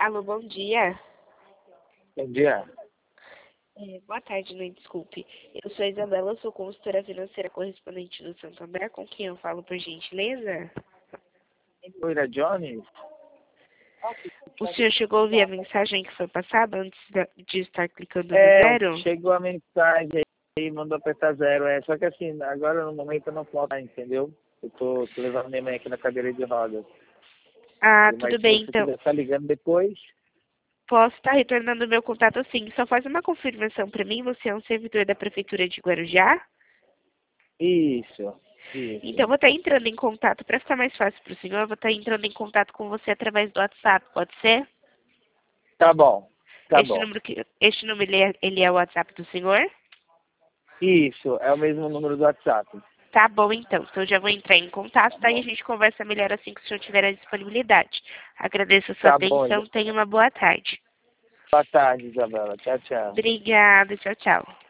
Alô, bom dia. Bom dia. Boa tarde, né? Desculpe. Eu sou a Isabela, sou consultora financeira correspondente do Santander, com quem eu falo, por gentileza? Oi, da Johnny? O senhor chegou a ouvir a mensagem que foi passada antes de estar clicando no zero? Chegou a mensagem aí, mandou apertar 0. Só que assim, agora no momento eu não posso, entendeu? Eu tô levando minha mãe aqui na cadeira de rodas. Ah, Mas tudo se bem, você então. quiser estar ligando depois, Posso estar retornando o meu contato sim. Só faz uma confirmação para mim. Você é um servidor da Prefeitura de Guarujá? isso. Então, eu vou estar entrando em contato, para ficar mais fácil para o senhor, eu vou estar entrando em contato com você através do WhatsApp, pode ser? Tá bom, tá Este bom. número, este número ele é o WhatsApp do senhor? Isso, é o mesmo número do WhatsApp. Tá bom, então. Então, eu já vou entrar em contato, Tá daí a bom. gente conversa melhor assim que o senhor tiver a disponibilidade. Agradeço a sua Tá bom, atenção, tenha uma boa tarde. boa tarde, Isabela. Tchau, tchau. Obrigada, tchau, tchau.